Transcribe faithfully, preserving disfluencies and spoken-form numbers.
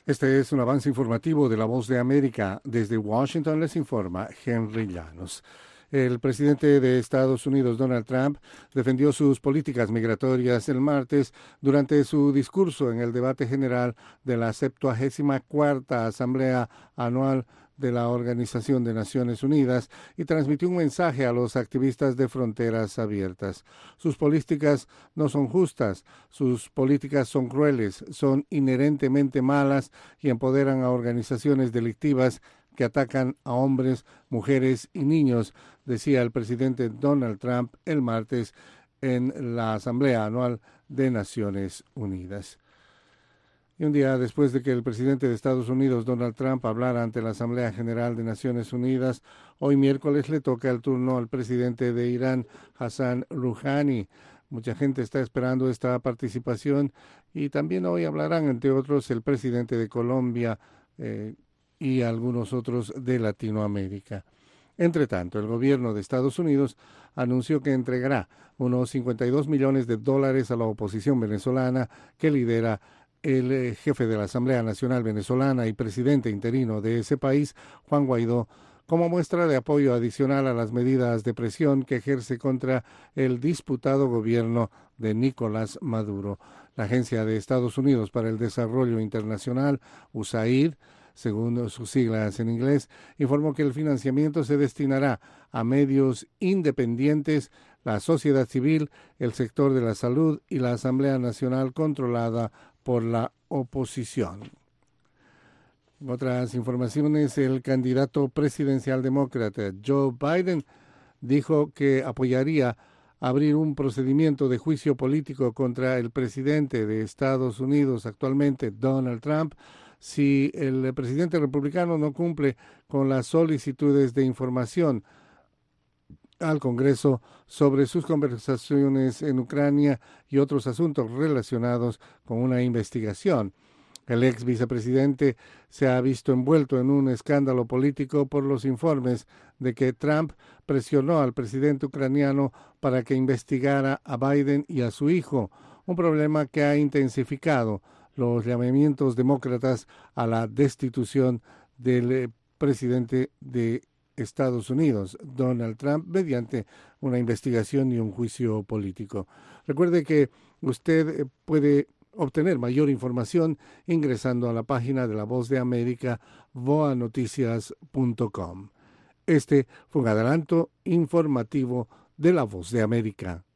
Este es un avance informativo de La Voz de América. Desde Washington les informa Henry Llanos. El presidente de Estados Unidos, Donald Trump, defendió sus políticas migratorias el martes durante su discurso en el debate general de la septuagésima cuarta Asamblea Anual de la Organización de Naciones Unidas y transmitió un mensaje a los activistas de fronteras abiertas. Sus políticas no son justas, sus políticas son crueles, son inherentemente malas y empoderan a organizaciones delictivas que atacan a hombres, mujeres y niños, decía el presidente Donald Trump el martes en la Asamblea Anual de Naciones Unidas. Y un día después de que el presidente de Estados Unidos, Donald Trump, hablara ante la Asamblea General de Naciones Unidas, hoy miércoles le toca el turno al presidente de Irán, Hassan Rouhani. Mucha gente está esperando esta participación y también hoy hablarán, entre otros, el presidente de Colombia eh, y algunos otros de Latinoamérica. Entre tanto, el gobierno de Estados Unidos anunció que entregará unos cincuenta y dos millones de dólares a la oposición venezolana que lidera el jefe de la Asamblea Nacional Venezolana y presidente interino de ese país, Juan Guaidó, como muestra de apoyo adicional a las medidas de presión que ejerce contra el disputado gobierno de Nicolás Maduro. La Agencia de Estados Unidos para el Desarrollo Internacional, U S A I D, según sus siglas en inglés, informó que el financiamiento se destinará a medios independientes, la sociedad civil, el sector de la salud y la Asamblea Nacional controlada por la oposición. En otras informaciones, el candidato presidencial demócrata Joe Biden dijo que apoyaría abrir un procedimiento de juicio político contra el presidente de Estados Unidos actualmente, Donald Trump, si el presidente republicano no cumple con las solicitudes de información al Congreso sobre sus conversaciones en Ucrania y otros asuntos relacionados con una investigación. El ex vicepresidente se ha visto envuelto en un escándalo político por los informes de que Trump presionó al presidente ucraniano para que investigara a Biden y a su hijo, un problema que ha intensificado los llamamientos demócratas a la destitución del presidente de Estados Unidos, Donald Trump, mediante una investigación y un juicio político. Recuerde que usted puede obtener mayor información ingresando a la página de La Voz de América, voa noticias punto com. Este fue un adelanto informativo de La Voz de América.